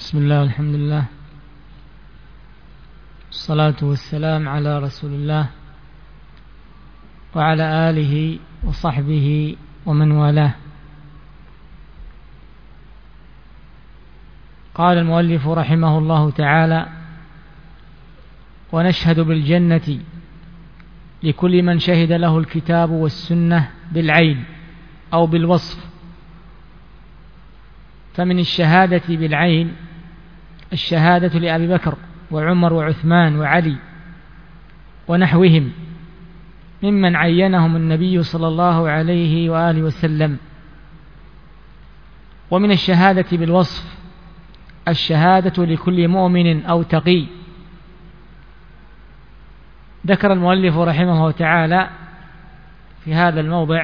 بسم الله والحمد لله والصلاة والسلام على رسول الله وعلى آله وصحبه ومن والاه. قال المؤلف رحمه الله تعالى: ونشهد بالجنة لكل من شهد له الكتاب والسنة بالعين أو بالوصف. فمن الشهادة بالعين الشهادة لأبي بكر وعمر وعثمان وعلي ونحوهم ممن عينهم النبي صلى الله عليه وآله وسلم. ومن الشهادة بالوصف الشهادة لكل مؤمن أو تقي. ذكر المؤلف رحمه الله تعالى في هذا الموضع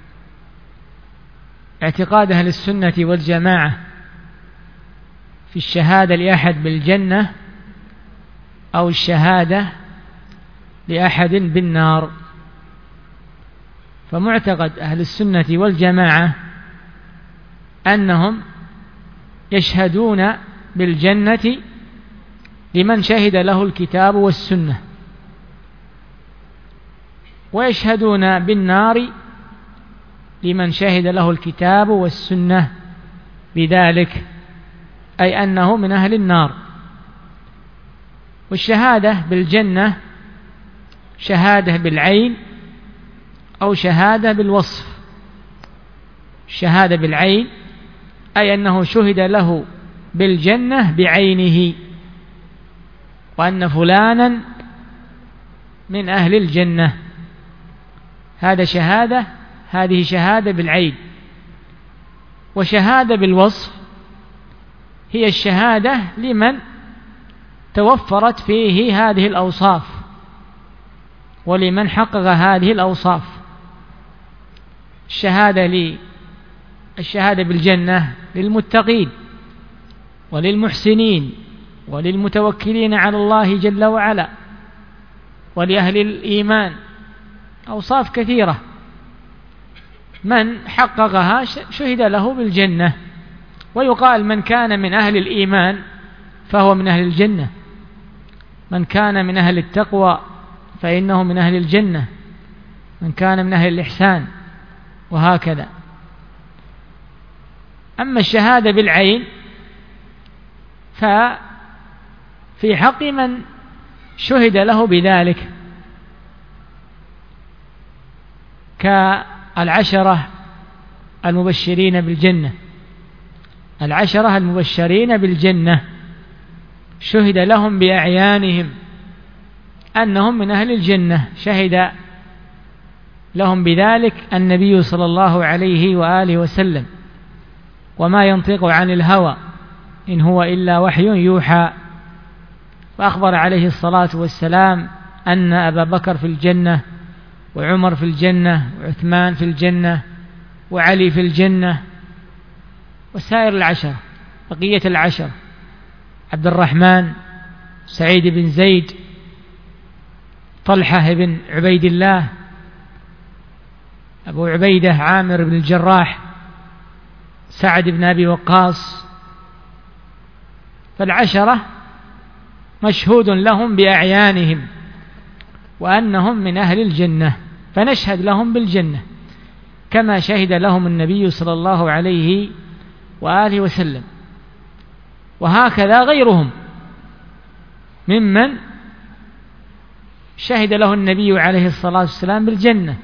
اعتقاد أهل السنة والجماعة في الشهادة لأحد بالجنة أو الشهادة لأحد بالنار. فمعتقد أهل السنة والجماعة أنهم يشهدون بالجنة لمن شهد له الكتاب والسنة، ويشهدون بالنار لمن شهد له الكتاب والسنة بذلك، أي أنه من أهل النار. والشهادة بالجنة شهادة بالعين أو شهادة بالوصف. الشهادة بالعين أي أنه شهد له بالجنة بعينه، وأن فلانا من أهل الجنة. هذه شهادة بالعين. وشهادة بالوصف هي الشهادة لمن توفرت فيه هذه الأوصاف ولمن حقق هذه الأوصاف. الشهادة بالجنة للمتقين وللمحسنين وللمتوكلين على الله جل وعلا ولأهل الإيمان، أوصاف كثيرة. من حققها شهد له بالجنة. ويقال من كان من أهل الإيمان فهو من أهل الجنة، من كان من أهل التقوى فإنه من أهل الجنة، من كان من أهل الإحسان، وهكذا. أما الشهادة بالعين ففي حق من شهد له بذلك كالعشرة المبشرين بالجنة. العشرة المبشرين بالجنة شهد لهم بأعيانهم أنهم من أهل الجنة، شهد لهم بذلك النبي صلى الله عليه وآله وسلم: وما ينطق عن الهوى إن هو إلا وحي يوحى. فأخبر عليه الصلاة والسلام أن أبا بكر في الجنة، وعمر في الجنة، وعثمان في الجنة، وعلي في الجنة، وسائر العشر، بقية العشر: عبد الرحمن، سعيد بن زيد، طلحة بن عبيد الله، أبو عبيدة عامر بن الجراح، سعد بن أبي وقاص. فالعشرة مشهود لهم بأعيانهم وأنهم من أهل الجنة، فنشهد لهم بالجنة كما شهد لهم النبي صلى الله عليه وآله وسلم. وهكذا غيرهم ممن شهد له النبي عليه الصلاة والسلام بالجنة،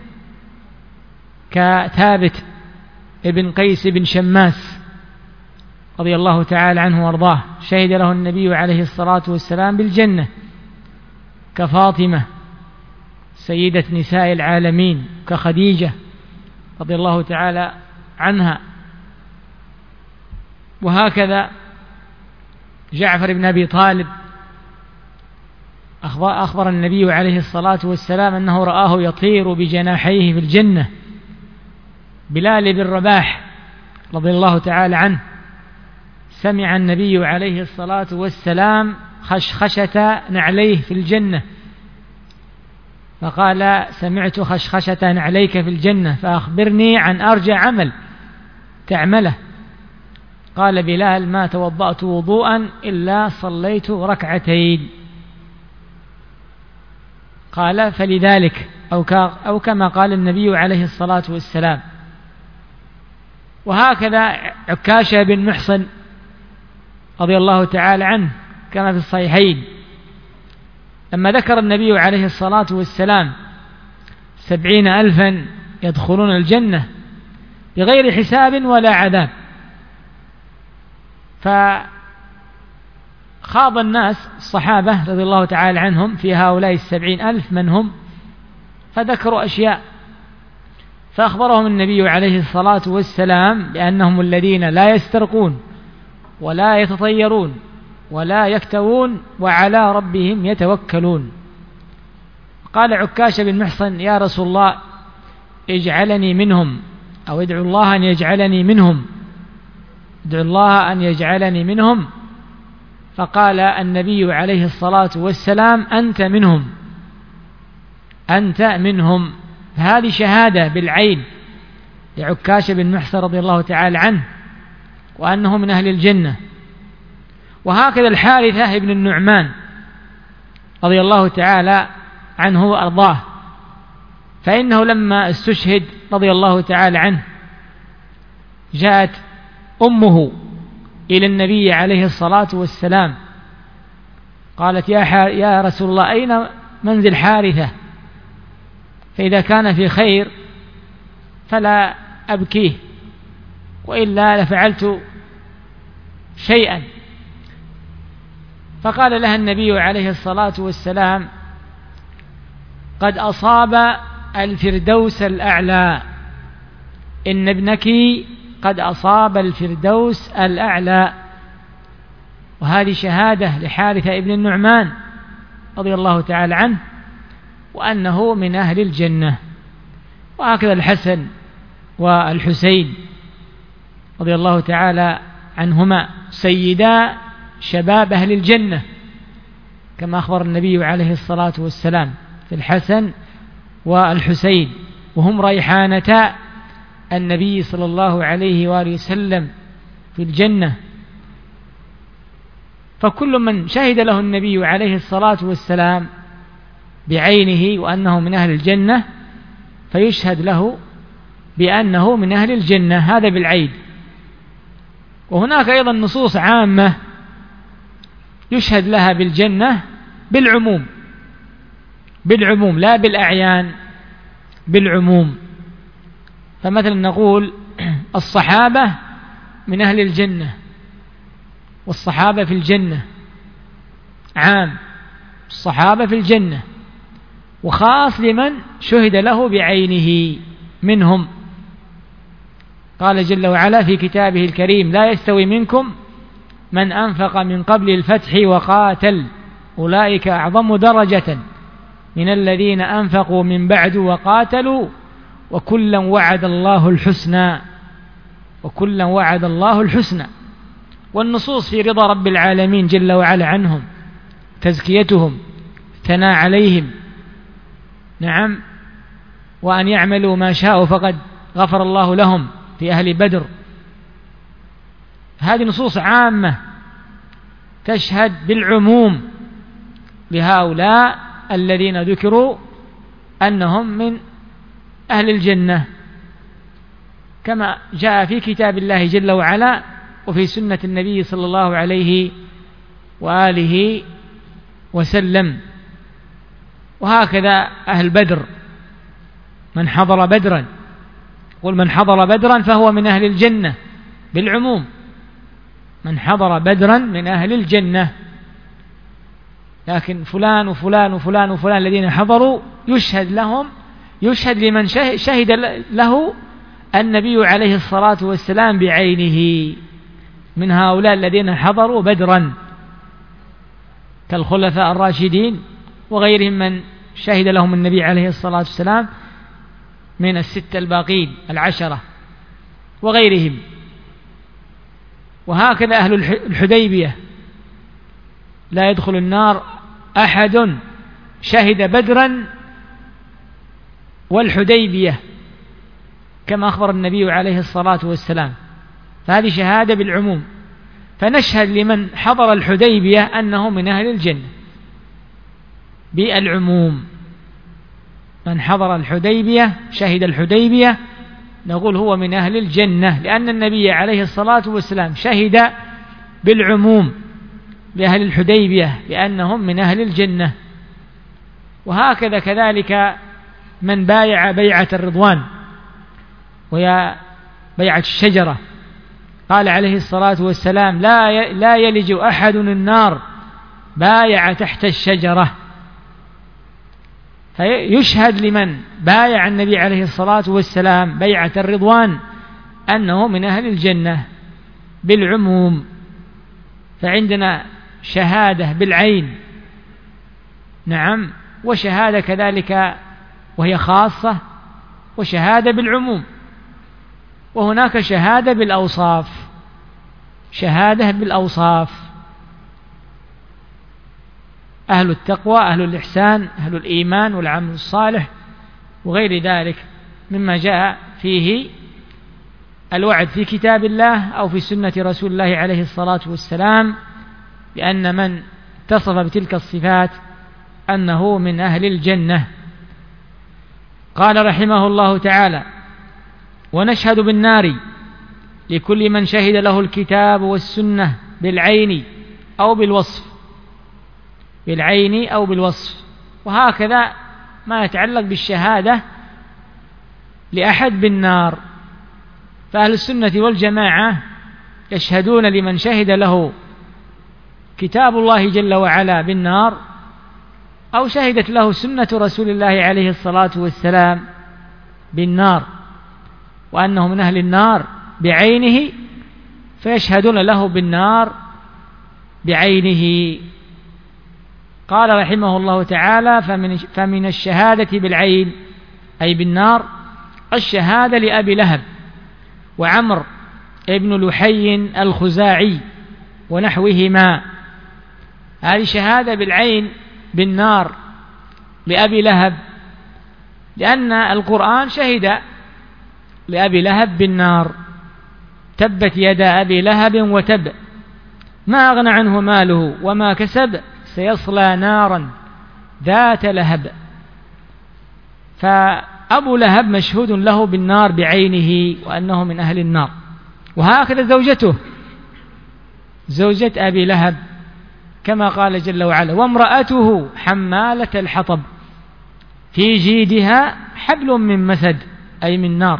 كثابت ابن قيس بن شماس رضي الله تعالى عنه وارضاه، شهد له النبي عليه الصلاة والسلام بالجنة. كفاطمة سيدة نساء العالمين، كخديجة رضي الله تعالى عنها. وهكذا جعفر بن أبي طالب أخبر النبي عليه الصلاة والسلام أنه رآه يطير بجناحيه في الجنة. بلال بن رباح رضي الله تعالى عنه سمع النبي عليه الصلاة والسلام خشخشة نعليه في الجنة، فقال: سمعت خشخشة نعليك في الجنة فأخبرني عن أرجى عمل تعمله. قال بلال: ما توضأت وضوءا إلا صليت ركعتين. قال: فلذلك أو كما قال النبي عليه الصلاة والسلام. وهكذا عكاشة بن محصن رضي الله تعالى عنه كما في الصحيحين، لما ذكر النبي عليه الصلاة والسلام 70,000 يدخلون الجنة بغير حساب ولا عذاب، فخاض الناس الصحابة رضي الله تعالى عنهم في هؤلاء 70,000 من هم، فذكروا أشياء، فأخبرهم النبي عليه الصلاة والسلام بأنهم الذين لا يسترقون ولا يتطيرون ولا يكتوون وعلى ربهم يتوكلون. قال عكاشة بن محصن: يا رسول الله اجعلني منهم، أو ادعو الله أن يجعلني منهم، ادعو الله أن يجعلني منهم. فقال النبي عليه الصلاة والسلام: أنت منهم، أنت منهم. هذه شهادة بالعين لعكاشة بن محصن رضي الله تعالى عنه وأنه من أهل الجنة. وهكذا الحارثة بن النعمان رضي الله تعالى عنه وأرضاه، فإنه لما استشهد رضي الله تعالى عنه جاءت أمه إلى النبي عليه الصلاة والسلام قالت: يا رسول الله أين منزل حارثة؟ فإذا كان في خير فلا أبكيه، وإلا لفعلت شيئا. فقال لها النبي عليه الصلاة والسلام: قد أصاب الفردوس الأعلى، إن ابنك قد أصاب الفردوس الأعلى. وهذه شهادة لحارثة ابن النعمان رضي الله تعالى عنه وأنه من أهل الجنة. وهكذا الحسن والحسين رضي الله تعالى عنهما سيدا شباب أهل الجنة، كما أخبر النبي عليه الصلاة والسلام في الحسن والحسين، وهم ريحانتا النبي صلى الله عليه وآله وسلم في الجنة. فكل من شهد له النبي عليه الصلاة والسلام بعينه وأنه من أهل الجنة فيشهد له بأنه من أهل الجنة، هذا بالعين. وهناك أيضا نصوص عامة يشهد لها بالجنة بالعموم لا بالأعيان، بالعموم. فمثلا نقول الصحابة من أهل الجنة، والصحابة في الجنة عام، الصحابة في الجنة، وخاص لمن شهد له بعينه منهم. قال جل وعلا في كتابه الكريم: لا يستوي منكم من أنفق من قبل الفتح وقاتل أولئك أعظم درجة من الذين أنفقوا من بعد وقاتلوا وكلا وعد الله الحسنى، وكلا وعد الله الحسنى. والنصوص في رضا رب العالمين جل وعلا عنهم، تزكيتهم، ثناء عليهم، نعم، وأن يعملوا ما شاءوا فقد غفر الله لهم في أهل بدر. هذه نصوص عامة تشهد بالعموم لهؤلاء الذين ذكروا أنهم من أهل الجنة، كما جاء في كتاب الله جل وعلا وفي سنة النبي صلى الله عليه وآله وسلم. وهكذا أهل بدر، من حضر بدرا، قل من حضر بدرا فهو من أهل الجنة بالعموم، من حضر بدرا من أهل الجنة. لكن فلان وفلان وفلان وفلان الذين حضروا يشهد لمن شهد له النبي عليه الصلاة والسلام بعينه من هؤلاء الذين حضروا بدرا، كالخلفاء الراشدين وغيرهم من شهد لهم النبي عليه الصلاة والسلام من الستة الباقين العشرة وغيرهم. وهكذا أهل الحديبية: لا يدخل النار أحد شهد بدرا والحديبية، كما أخبر النبي عليه الصلاة والسلام. فهذه شهادة بالعموم. فنشهد لمن حضر الحديبية أنه من أهل الجنة بالعموم. من حضر الحديبية شهد الحديبية نقول هو من أهل الجنة، لأن النبي عليه الصلاة والسلام شهد بالعموم لأهل الحديبية بأنهم من أهل الجنة. وهكذا كذلك من بايع بيعة الرضوان وهي بيعة الشجرة، قال عليه الصلاة والسلام لا يلج أحد النار بايع تحت الشجرة. فيشهد لمن بايع النبي عليه الصلاة والسلام بيعة الرضوان أنه من أهل الجنة بالعموم. فعندنا شهادة بالعين، نعم، وشهادة كذلك وهي خاصة، وشهادة بالعموم، وهناك شهادة بالأوصاف. شهادة بالأوصاف: أهل التقوى، أهل الإحسان، أهل الإيمان والعمل الصالح، وغير ذلك مما جاء فيه الوعد في كتاب الله أو في سنة رسول الله عليه الصلاة والسلام بأن من اتصف بتلك الصفات أنه من أهل الجنة. قال رحمه الله تعالى: ونشهد بالنار لكل من شهد له الكتاب والسنة بالعين أو بالوصف. بالعين أو بالوصف. وهكذا ما يتعلق بالشهادة لأحد بالنار، فأهل السنة والجماعة يشهدون لمن شهد له كتاب الله جل وعلا بالنار أو شهدت له سنة رسول الله عليه الصلاة والسلام بالنار وأنه من أهل النار بعينه، فيشهدون له بالنار بعينه. قال رحمه الله تعالى: فمن الشهادة بالعين أي بالنار الشهادة لأبي لهب وعمر ابن لحي الخزاعي ونحوهما. هذه شهادة بالعين بالنار لأبي لهب، لأن القرآن شهد لأبي لهب بالنار: تبت يدا أبي لهب وتب ما أغنى عنه ماله وما كسب سيصلى نارا ذات لهب. فأبو لهب مشهود له بالنار بعينه وأنه من أهل النار. وهكذا زوجته، زوجة أبي لهب، كما قال جل وعلا: وامرأته حمالة الحطب في جيدها حبل من مسد، أي من نار.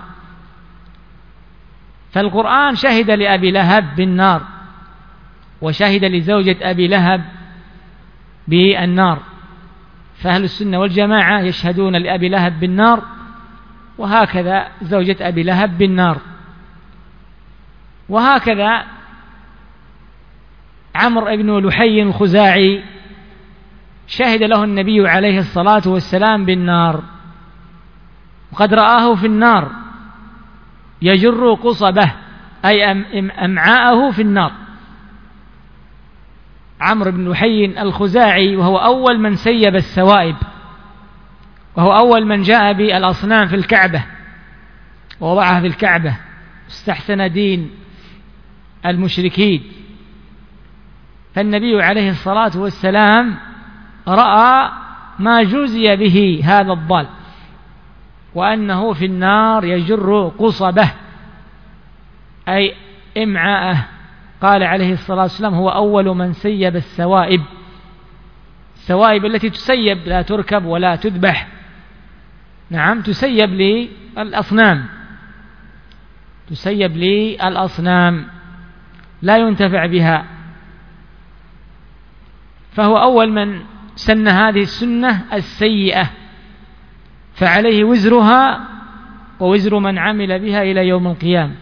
فالقرآن شهد لأبي لهب بالنار وشهد لزوجة أبي لهب بالنار، فأهل السنة والجماعة يشهدون لأبي لهب بالنار، وهكذا زوجة أبي لهب بالنار. وهكذا عمرو بن لحي الخزاعي شهد له النبي عليه الصلاة والسلام بالنار، وقد رآه في النار يجر قصبه أي أمعاءه في النار. عمرو بن لحي الخزاعي وهو أول من سيب السوائب، وهو أول من جاء بالأصنام في الكعبة ووضعها في الكعبة، استحسن دين المشركين. فالنبي عليه الصلاة والسلام رأى ما جوزي به هذا الضال، وأنه في النار يجر قصبه أي إمعاءه. قال عليه الصلاة والسلام: هو أول من سيب السوائب. السوائب التي تسيب لا تركب ولا تذبح، نعم، تسيب للأصنام، تسيب للأصنام لا ينتفع بها. فهو أول من سن هذه السنة السيئة، فعليه وزرها ووزر من عمل بها إلى يوم القيامة.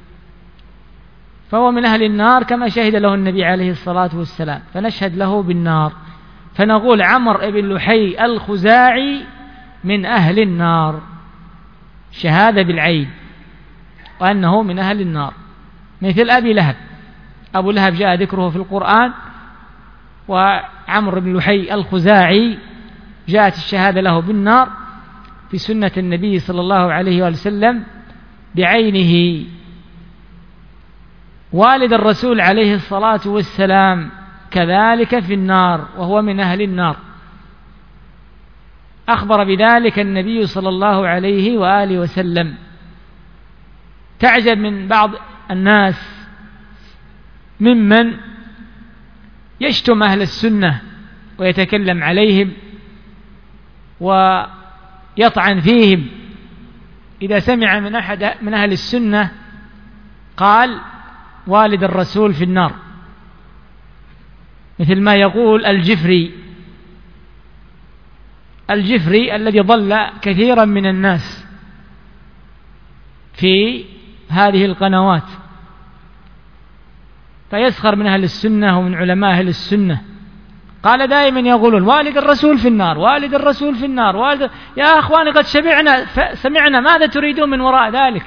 فهو من أهل النار كما شهد له النبي عليه الصلاة والسلام، فنشهد له بالنار، فنقول عمرو بن لحي الخزاعي من أهل النار شهادة بالعين وأنه من أهل النار، مثل أبي لهب. أبو لهب جاء ذكره في القرآن، وعمرو بن لحي الخزاعي جاءت الشهادة له بالنار في سنة النبي صلى الله عليه وسلم بعينه. والد الرسول عليه الصلاة والسلام كذلك في النار، وهو من أهل النار. أخبر بذلك النبي صلى الله عليه وآله وسلم. تعجب من بعض الناس ممن يشتم أهل السنة ويتكلم عليهم ويطعن فيهم إذا سمع من أحد من أهل السنة قال والد الرسول في النار، مثل ما يقول الجفري الذي ضل كثيرا من الناس في هذه القنوات، فيسخر من أهل السنة ومن علماء أهل السنة. قال دائما يقولون والد الرسول في النار، والد الرسول في النار، يا أخواني قد سمعنا، ماذا تريدون من وراء ذلك؟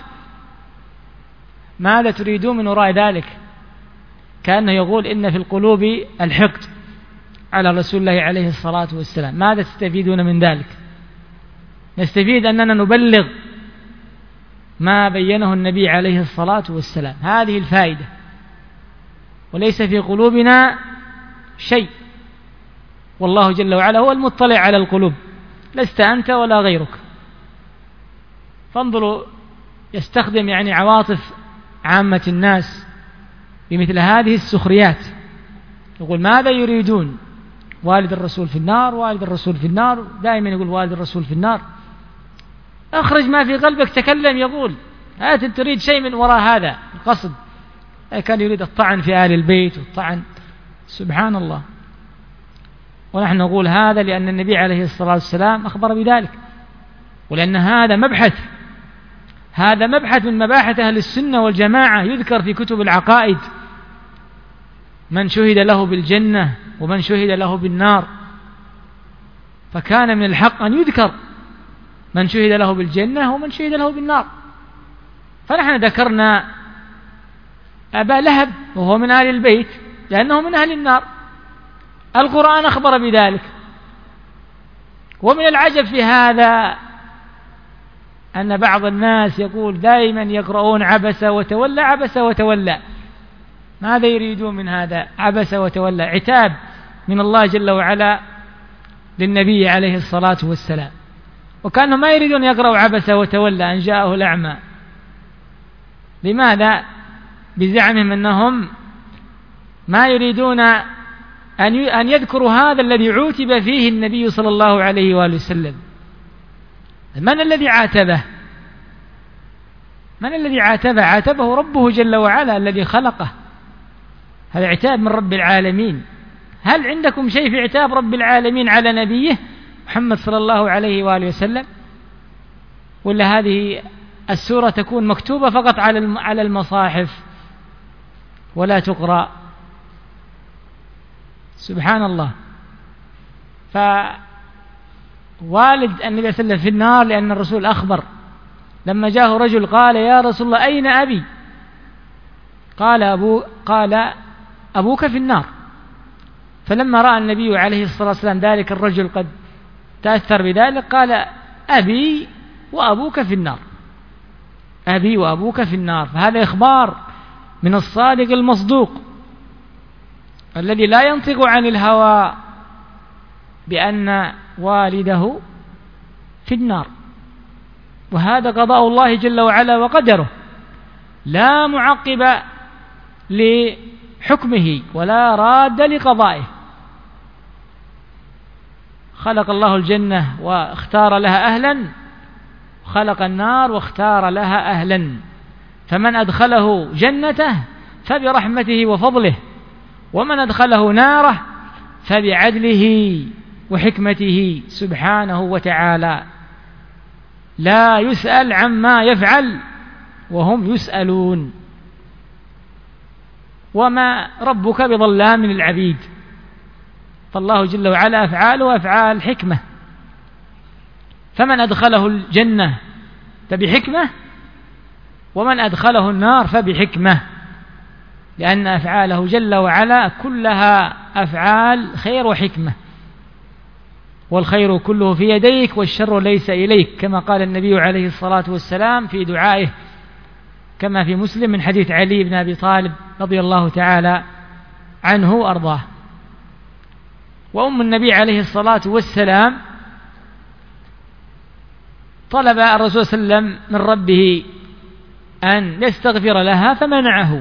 ماذا تريدون من وراء ذلك؟ كأنه يقول إن في القلوب الحقد على رسول الله عليه الصلاة والسلام. ماذا تستفيدون من ذلك؟ نستفيد أننا نبلغ ما بينه النبي عليه الصلاة والسلام، هذه الفائدة، وليس في قلوبنا شيء، والله جل وعلا هو المطلع على القلوب، لست أنت ولا غيرك. فانظروا، يستخدم عواطف عامة الناس بمثل هذه السخريات، يقول ماذا يريدون؟ والد الرسول في النار، والد الرسول في النار، دائما يقول والد الرسول في النار. اخرج ما في قلبك، تكلم. يقول أنت تريد شيء من وراء هذا القصد؟ كان يريد الطعن في آل البيت والطعن، سبحان الله. ونحن نقول هذا لأن النبي عليه الصلاة والسلام أخبر بذلك، ولأن هذا مبحث من مباحث أهل السنة والجماعة، يذكر في كتب العقائد من شهد له بالجنة ومن شهد له بالنار، فكان من الحق أن يذكر من شهد له بالجنة ومن شهد له بالنار. فنحن ذكرنا أبا لهب وهو من آل البيت لأنه من أهل النار، القرآن أخبر بذلك. ومن العجب في هذا أن بعض الناس يقول دائما يقرؤون عبس وتولى، عبس وتولى. ماذا يريدون من هذا؟ عبس وتولى عتاب من الله جل وعلا للنبي عليه الصلاة والسلام، وكانوا ما يريدون يقرأوا عبس وتولى أن جاءه الأعمى. لماذا؟ بزعمهم أنهم ما يريدون أن يذكروا هذا الذي عوتب فيه النبي صلى الله عليه وآله وسلم. من الذي عاتبه؟ من الذي عاتبه؟ عاتبه ربه جل وعلا الذي خلقه. هذا عتاب من رب العالمين. هل عندكم شيء في عتاب رب العالمين على نبيه محمد صلى الله عليه وآله وسلم؟ ولا هذه السورة تكون مكتوبة فقط على المصاحف ولا تقرأ؟ سبحان الله. فوالد النبي صلى الله عليه وسلم في النار لأن الرسول أخبر لما جاءه رجل قال يا رسول الله أين أبي؟ قال أبوك في النار. فلما رأى النبي عليه الصلاة والسلام ذلك الرجل قد تأثر بذلك قال أبي وأبوك في النار، أبي وأبوك في النار. فهذا إخبار من الصادق المصدوق الذي لا ينطق عن الهوى بأن والده في النار، وهذا قضاء الله جل وعلا وقدره، لا معقب لحكمه ولا راد لقضائه. خلق الله الجنة واختار لها أهلا، خلق النار واختار لها أهلا، فمن أدخله جنته فبرحمته وفضله، ومن أدخله ناره فبعدله وحكمته سبحانه وتعالى، لا يسأل عما يفعل وهم يسألون. وما ربك بظلام للعبيد، فالله جل وعلا أفعاله أفعال حكمة، فمن أدخله الجنة فبحكمة، ومن أدخله النار فبحكمة، لأن أفعاله جل وعلا كلها أفعال خير وحكمة، والخير كله في يديك والشر ليس إليك، كما قال النبي عليه الصلاة والسلام في دعائه كما في مسلم من حديث علي بن أبي طالب رضي الله تعالى عنه وأرضاه. وأم النبي عليه الصلاة والسلام طلب الرسول صلى الله عليه وسلم من ربه أن يستغفر لها فمنعه،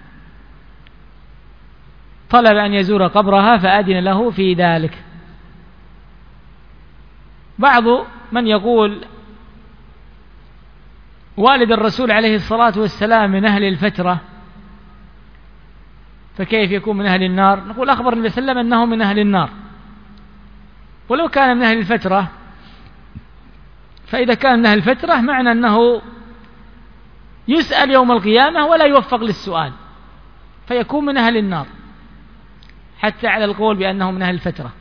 طلب أن يزور قبرها فأذن له في ذلك. بعض من يقول والد الرسول عليه الصلاة والسلام من أهل الفترة، فكيف يكون من أهل النار؟ نقول أخبر النبي صلى الله عليه وسلم أنه من أهل النار، ولو كان من أهل الفترة فإذا كان من أهل الفترة معنى أنه يسأل يوم القيامة ولا يوفق للسؤال، فيكون من أهل النار حتى على القول بأنه من أهل الفترة.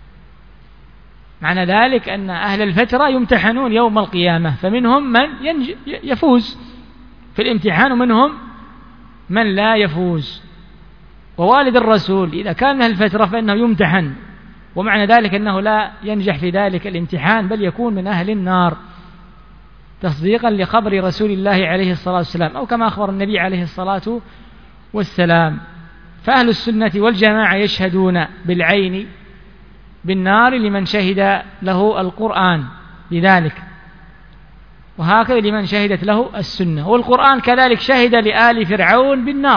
معنى ذلك أن أهل الفترة يمتحنون يوم القيامة، فمنهم من يفوز في الامتحان ومنهم من لا يفوز. ووالد الرسول إذا كان من أهل الفترة فإنه يمتحن، ومعنى ذلك أنه لا ينجح في ذلك الامتحان بل يكون من أهل النار، تصديقا لخبر رسول الله عليه الصلاة والسلام، أو كما أخبر النبي عليه الصلاة والسلام. فأهل السنة والجماعة يشهدون بالعين بالنار لمن شهد له القرآن بذلك، وهكذا لمن شهدت له السنة. والقرآن كذلك شهد لآل فرعون بالنار،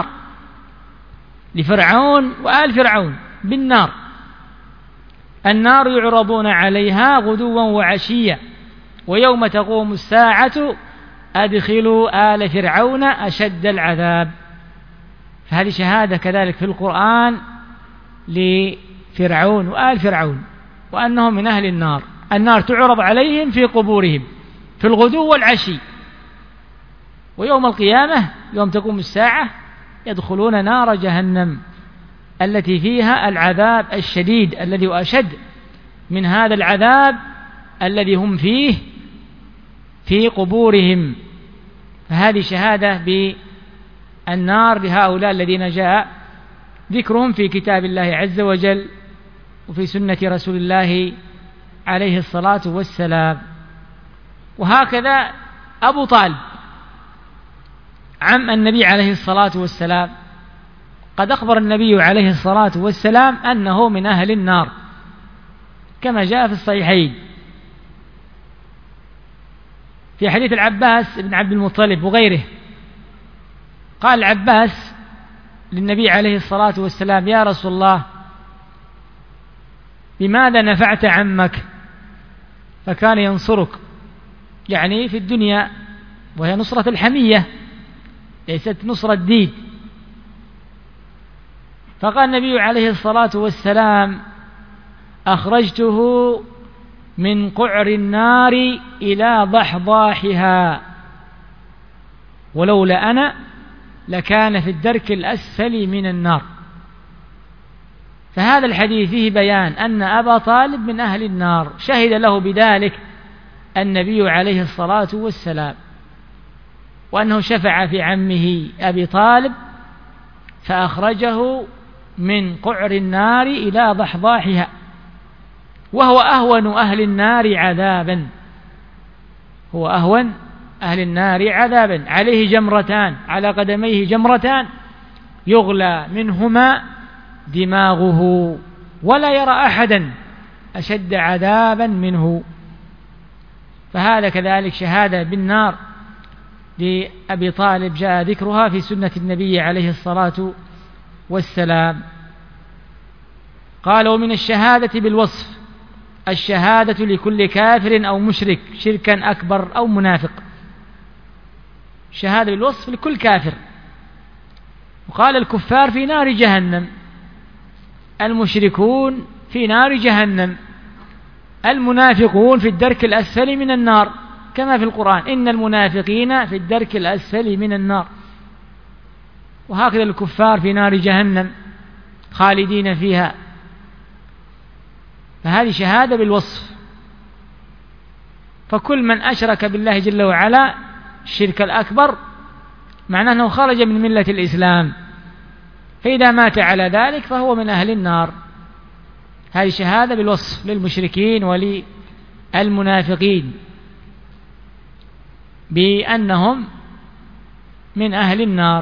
لفرعون وآل فرعون بالنار. النار يعرضون عليها غدوا وعشيا ويوم تقوم الساعة أدخلوا آل فرعون أشد العذاب. فهذه شهادة كذلك في القرآن لفرعون وآل فرعون وأنهم من أهل النار. النار تعرض عليهم في قبورهم في الغدو والعشي، ويوم القيامة يوم تقوم الساعة يدخلون نار جهنم التي فيها العذاب الشديد الذي أشد من هذا العذاب الذي هم فيه في قبورهم. فهذه شهادة بالنار لهؤلاء الذين جاء ذكرهم في كتاب الله عز وجل وفي سنة رسول الله عليه الصلاة والسلام. وهكذا أبو طالب عم النبي عليه الصلاة والسلام قد أخبر النبي عليه الصلاة والسلام أنه من أهل النار كما جاء في الصحيحين في حديث العباس بن عبد المطلب وغيره. قال العباس للنبي عليه الصلاة والسلام: يا رسول الله، بماذا نفعت عمك؟ فكان ينصرك، يعني في الدنيا، وهي نصرة الحمية ليست نصرة دين. فقال النبي عليه الصلاة والسلام: أخرجته من قعر النار إلى ضحضاحها، ولولا أنا لكان في الدرك الأسفل من النار. فهذا الحديث فيه بيان أن أبا طالب من أهل النار، شهد له بذلك النبي عليه الصلاة والسلام، وأنه شفع في عمه أبي طالب فأخرجه من قعر النار إلى ضحضاحها، وهو أهون أهل النار عذابا، هو أهون أهل النار عذابا. عليه جمرتان، على قدميه جمرتان يغلى منهما دماغه ولا يرى أحدا أشد عذابا منه. فهذا كذلك شهادة بالنار لأبي طالب جاء ذكرها في سنة النبي عليه الصلاة والسلام. قال: ومن الشهادة بالوصف الشهادة لكل كافر أو مشرك شركا أكبر أو منافق، شهادة بالوصف لكل كافر. وقال: الكفار في نار جهنم، المشركون في نار جهنم، المنافقون في الدرك الأسفل من النار، كما في القرآن: إن المنافقين في الدرك الأسفل من النار. وهكذا الكفار في نار جهنم خالدين فيها. فهذه شهادة بالوصف. فكل من أشرك بالله جل وعلا الشرك الأكبر معناه أنه خرج من ملة الإسلام، فإذا مات على ذلك فهو من أهل النار. هذه شهادة بالوصف للمشركين وللمنافقين بأنهم من أهل النار.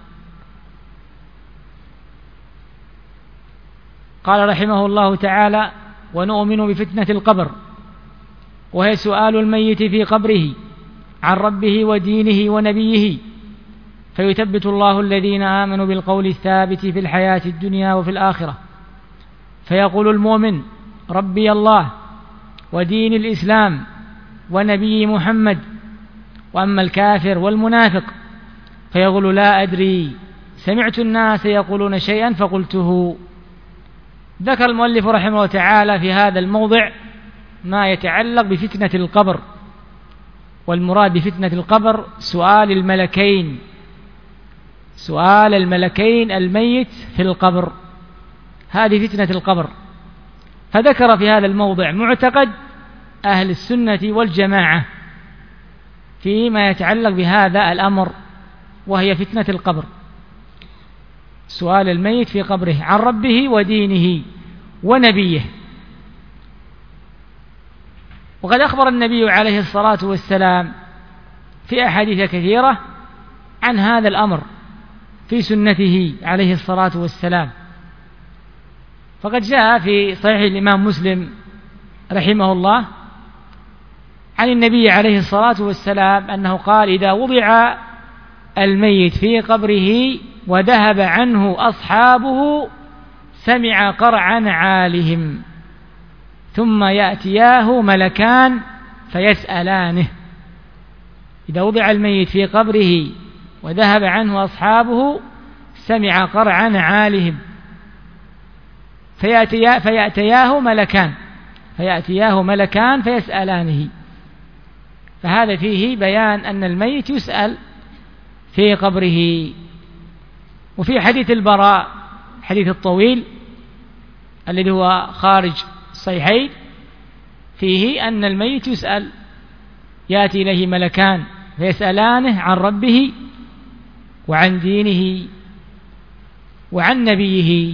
قال رحمه الله تعالى: ونؤمن بفتنة القبر، وهي سؤال الميت في قبره عن ربه ودينه ونبيه، فيثبت الله الذين آمنوا بالقول الثابت في الحياة الدنيا وفي الآخرة، فيقول المؤمن: ربي الله ودين الإسلام ونبي محمد. وأما الكافر والمنافق فيقول: لا أدري، سمعت الناس يقولون شيئا فقلته. ذكر المؤلف رحمه الله تعالى في هذا الموضع ما يتعلق بفتنة القبر، والمراد بفتنة القبر سؤال الملكين، سؤال الملكين الميت في القبر، هذه فتنة القبر. فذكر في هذا الموضع معتقد أهل السنة والجماعة فيما يتعلق بهذا الأمر، وهي فتنة القبر، سؤال الميت في قبره عن ربه ودينه ونبيه. وقد أخبر النبي عليه الصلاة والسلام في أحاديث كثيرة عن هذا الأمر في سنته عليه الصلاة والسلام. فقد جاء في صحيح الإمام مسلم رحمه الله عن النبي عليه الصلاة والسلام أنه قال: إذا وضع الميت في قبره وذهب عنه أصحابه سمع قرع نعالهم، ثم يأتياه ملكان فيسألانه. إذا وضع الميت في قبره وذهب عنه أصحابه سمع قرع نعالهم فيأتياه ملكان فيسألانه. فهذا فيه بيان أن الميت يسأل في قبره. وفي حديث البراء، حديث الطويل الذي هو خارج الصحيحين، فيه أن الميت يسأل، يأتي إليه ملكان فيسألانه عن ربه وعن دينه وعن نبيه.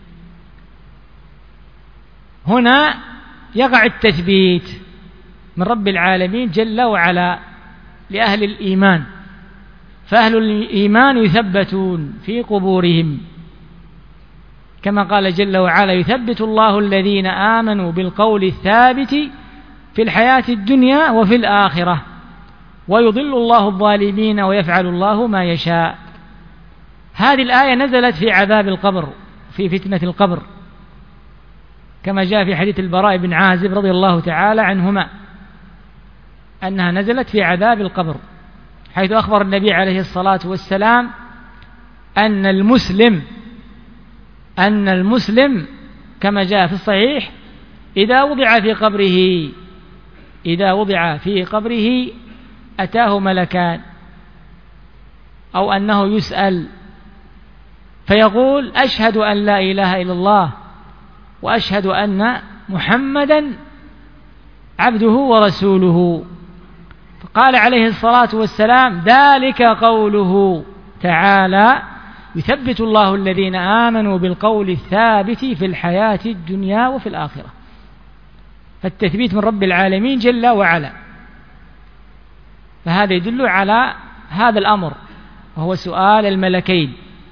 هنا يقع التثبيت من رب العالمين جل وعلا لأهل الإيمان، فأهل الإيمان يثبتون في قبورهم، كما قال جل وعلا: يثبت الله الذين آمنوا بالقول الثابت في الحياة الدنيا وفي الآخرة ويضل الله الظالمين ويفعل الله ما يشاء. هذه الآية نزلت في عذاب القبر، في فتنة القبر، كما جاء في حديث البراء بن عازب رضي الله تعالى عنهما أنها نزلت في عذاب القبر، حيث أخبر النبي عليه الصلاة والسلام أن المسلم كما جاء في الصحيح إذا وضع في قبره أتاه ملكان، أو أنه يسأل فيقول: أشهد أن لا إله إلا الله وأشهد أن محمدا عبده ورسوله. فقال عليه الصلاة والسلام: ذلك قوله تعالى: يثبت الله الذين آمنوا بالقول الثابت في الحياة الدنيا وفي الآخرة. فالتثبيت من رب العالمين جل وعلا، فهذا يدل على هذا الأمر، وهو سؤال الملكين.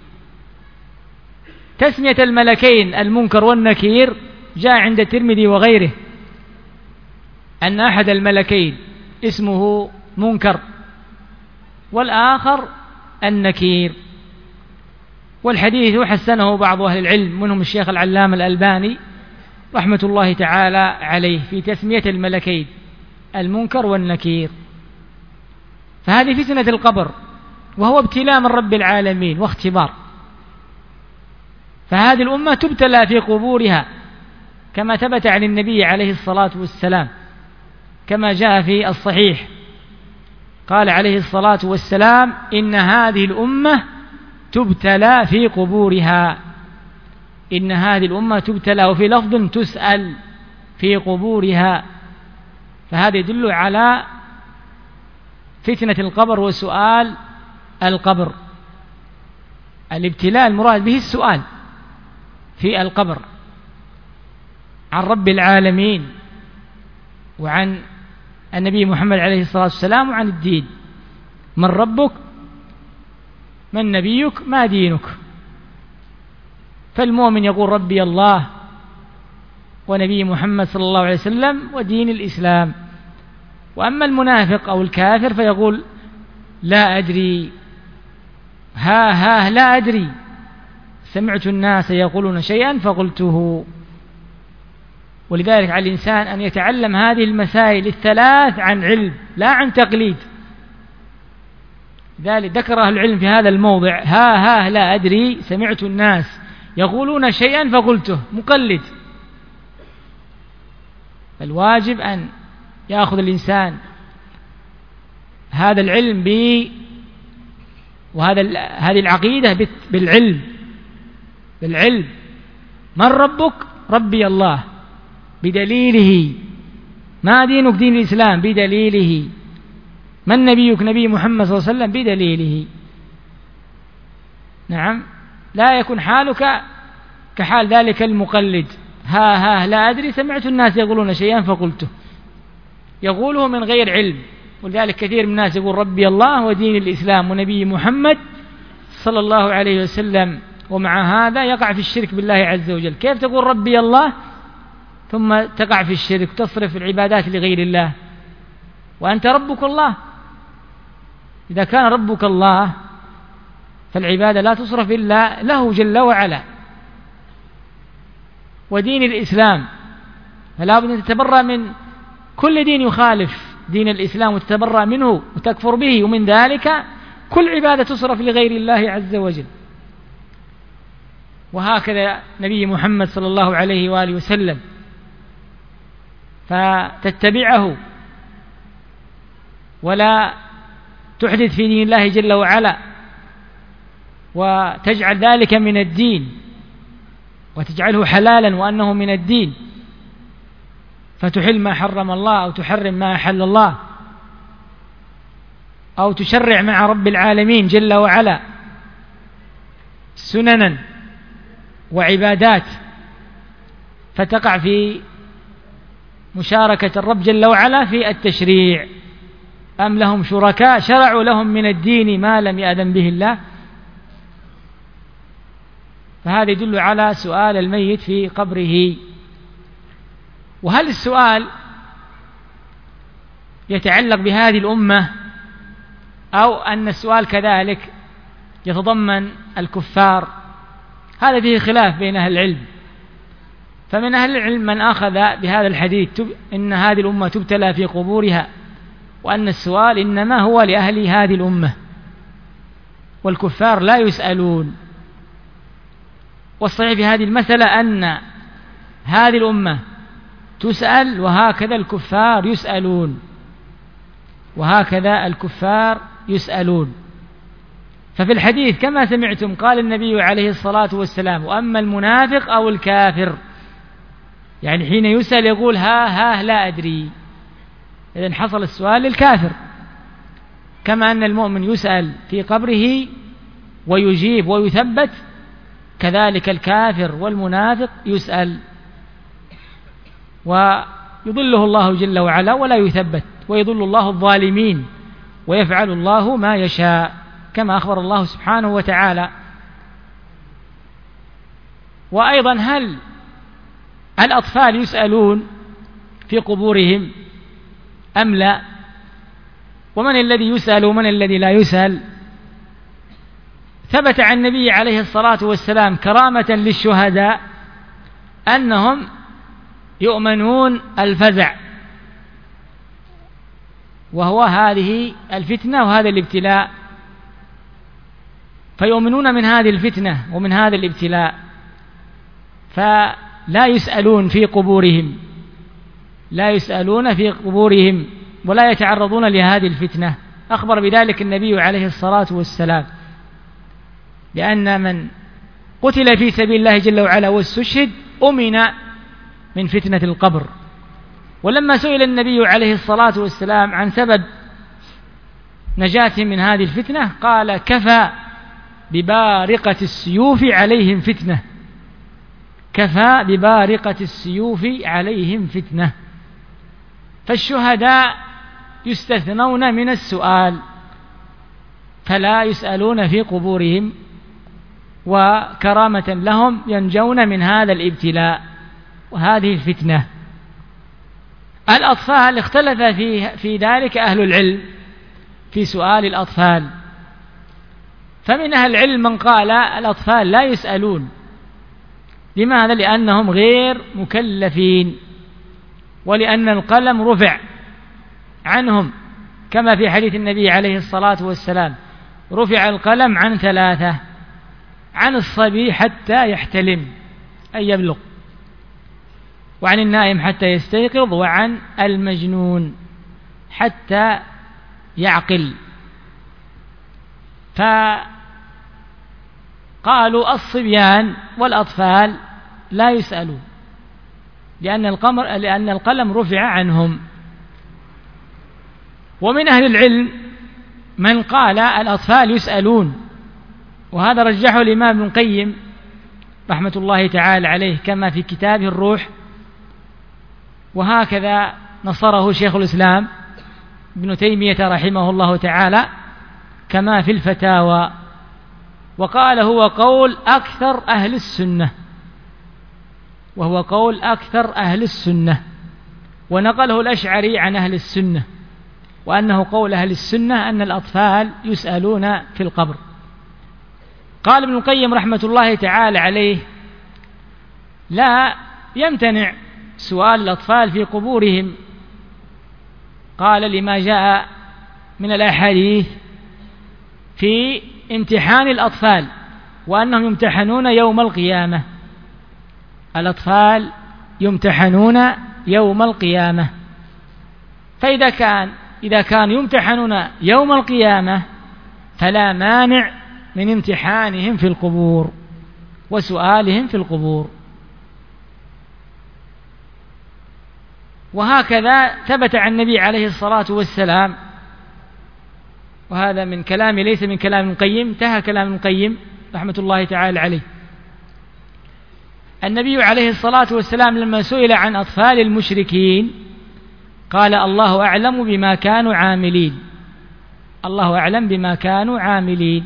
تسمية الملكين المنكر والنكير جاء عند الترمذي وغيره أن أحد الملكين اسمه منكر والآخر النكير، والحديث حسنه بعض أهل العلم منهم الشيخ العلامة الألباني رحمة الله تعالى عليه في تسمية الملكين المنكر والنكير. فهذه فتنة القبر، وهو ابتلاء من رب العالمين واختبار. فهذه الأمة تبتلى في قبورها كما ثبت عن النبي عليه الصلاة والسلام، كما جاء في الصحيح قال عليه الصلاة والسلام: إن هذه الأمة تبتلى في قبورها، إن هذه الأمة تبتلى، وفي لفظ تسأل في قبورها. فهذا يدل على فتنة القبر وسؤال القبر. الابتلاء المراد به السؤال في القبر عن رب العالمين وعن النبي محمد عليه الصلاة والسلام وعن الدين. من ربك؟ من نبيك ما دينك. فالمؤمن يقول ربي الله ونبي محمد صلى الله عليه وسلم ودين الإسلام. وأما المنافق أو الكافر فيقول لا أدري، لا أدري، سمعت الناس يقولون شيئا فقلته. ولذلك على الإنسان أن يتعلم هذه المسائل الثلاث عن علم لا عن تقليد. لذلك ذكر أهل العلم في هذا الموضع لا أدري، سمعت الناس يقولون شيئا فقلته، مقلد. الواجب أن يأخذ الإنسان هذا العلم هذه العقيدة بالعلم. من ربك؟ ربي الله، بدليله. ما دينك؟ دين الإسلام، بدليله. من نبيك؟ نبي محمد صلى الله عليه وسلم، بدليله. نعم، لا يكون حالك كحال ذلك المقلد، لا أدري، سمعت الناس يقولون شيئا فقلته، يقوله من غير علم. ولذلك كثير من الناس يقول ربي الله ودين الإسلام ونبي محمد صلى الله عليه وسلم، ومع هذا يقع في الشرك بالله عز وجل. كيف تقول ربي الله ثم تقع في الشرك، تصرف العبادات لغير الله وأنت ربك الله؟ إذا كان ربك الله فالعبادة لا تصرف إلا له جل وعلا. ودين الإسلام فلا بد أن تتبرأ من كل دين يخالف دين الإسلام وتتبرأ منه وتكفر به، ومن ذلك كل عبادة تصرف لغير الله عز وجل. وهكذا نبي محمد صلى الله عليه وآله وسلم، فتتبعه ولا تحدث في دين الله جل وعلا وتجعل ذلك من الدين وتجعله حلالا وأنه من الدين، فتحل ما حرم الله أو تحرم ما أحل الله، أو تشرع مع رب العالمين جل وعلا سننا وعبادات، فتقع في مشاركة الرب جل وعلا في التشريع. أم لهم شركاء شرعوا لهم من الدين ما لم يأذن به الله. فهذا يدل على سؤال الميت في قبره. وهل السؤال يتعلق بهذه الأمة أو أن السؤال كذلك يتضمن الكفار؟ هذا فيه خلاف بين أهل العلم. فمن أهل العلم من أخذ بهذا الحديث إن هذه الأمة تبتلى في قبورها، وأن السؤال إنما هو لأهل هذه الأمة والكفار لا يسألون. والصحيح في هذه المسألة أن هذه الأمة تسأل، وهكذا الكفار يسألون، وهكذا الكفار يسألون. ففي الحديث كما سمعتم قال النبي عليه الصلاة والسلام: وأما المنافق أو الكافر، يعني حين يسأل يقول لا أدري. إذن حصل السؤال للكافر، كما أن المؤمن يسأل في قبره ويجيب ويثبت، كذلك الكافر والمنافق يسأل ويضله الله جل وعلا ولا يثبت، ويضل الله الظالمين ويفعل الله ما يشاء، كما أخبر الله سبحانه وتعالى. وأيضا هل الأطفال يسألون في قبورهم أم لا؟ ومن الذي يسأل ومن الذي لا يسأل؟ ثبت عن النبي عليه الصلاة والسلام كرامة للشهداء أنهم يؤمنون الفزع، وهو هذه الفتنة وهذا الابتلاء، فيؤمنون من هذه الفتنة ومن هذا الابتلاء، فلا يسألون في قبورهم، لا يسألون في قبورهم ولا يتعرضون لهذه الفتنة. أخبر بذلك النبي عليه الصلاة والسلام بأن من قتل في سبيل الله جل وعلا واستشهد أمن من فتنة القبر. ولما سئل النبي عليه الصلاة والسلام عن سبب نجاتهم من هذه الفتنة قال: كفى ببارقة السيوف عليهم فتنة، كفى ببارقة السيوف عليهم فتنة. فالشهداء يستثنون من السؤال، فلا يسألون في قبورهم، وكرامة لهم ينجون من هذا الابتلاء وهذه الفتنة. الأطفال اختلف في ذلك أهل العلم في سؤال الأطفال، فمن أهل العلم من قال الأطفال لا يسألون. لماذا؟ لأنهم غير مكلفين، ولأن القلم رفع عنهم، كما في حديث النبي عليه الصلاة والسلام: رفع القلم عن 3: عن الصبي حتى يحتلم أي يبلغ، وعن النائم حتى يستيقظ، وعن المجنون حتى يعقل. فقالوا الصبيان والأطفال لا يسألون لأن القلم رفع عنهم. ومن أهل العلم من قال الأطفال يسألون، وهذا رجحه الإمام ابن القيم رحمة الله تعالى عليه كما في كتابه الروح، وهكذا نصره شيخ الإسلام ابن تيمية رحمه الله تعالى كما في الفتاوى، وقال هو قول أكثر أهل السنة، وهو قول أكثر أهل السنة، ونقله الأشعري عن أهل السنة، وأنه قول أهل السنة أن الأطفال يسألون في القبر. قال ابن القيم رحمة الله تعالى عليه: لا يمتنع سؤال الأطفال في قبورهم، قال لما جاء من الأحاديث في امتحان الأطفال وأنهم يمتحنون يوم القيامة. الأطفال يمتحنون يوم القيامة، فإذا كانوا يمتحنون يوم القيامة فلا مانع من امتحانهم في القبور وسؤالهم في القبور. وهكذا ثبت عن النبي عليه الصلاة والسلام، وهذا من كلامي ليس من كلام ابن القيم، انتهى كلام ابن القيم رحمة الله تعالى عليه. النبي عليه الصلاة والسلام لما سئل عن أطفال المشركين قال: الله أعلم بما كانوا عاملين، الله أعلم بما كانوا عاملين.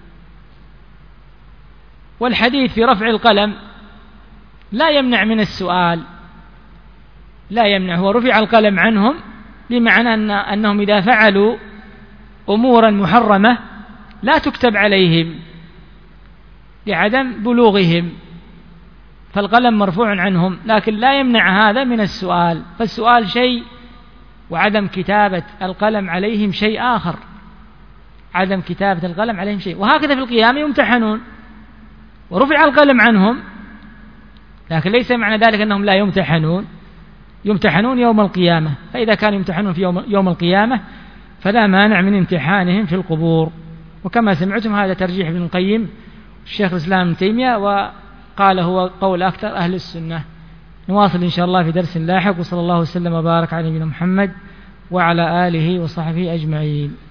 والحديث في رفع القلم لا يمنع من السؤال، لا يمنع، هو رفع القلم عنهم بمعنى أنهم إذا فعلوا أمورا محرمة لا تكتب عليهم لعدم بلوغهم، فالقلم مرفوع عنهم، لكن لا يمنع هذا من السؤال، فالسؤال شيء وعدم كتابة القلم عليهم شيء آخر، عدم كتابة القلم عليهم شيء. وهكذا في القيامة يمتحنون ورفع القلم عنهم، لكن ليس معنى ذلك أنهم لا يمتحنون، يمتحنون يوم القيامة، فإذا كانوا يمتحنون في يوم القيامة فلا مانع من امتحانهم في القبور. وكما سمعتم هذا ترجيح ابن القيم الشيخ الإسلام ابن تيمية، وقال هو قول أكثر أهل السنة. نواصل إن شاء الله في درس لاحق، وصلى الله وسلم وبارك على نبينا محمد وعلى آله وصحبه أجمعين.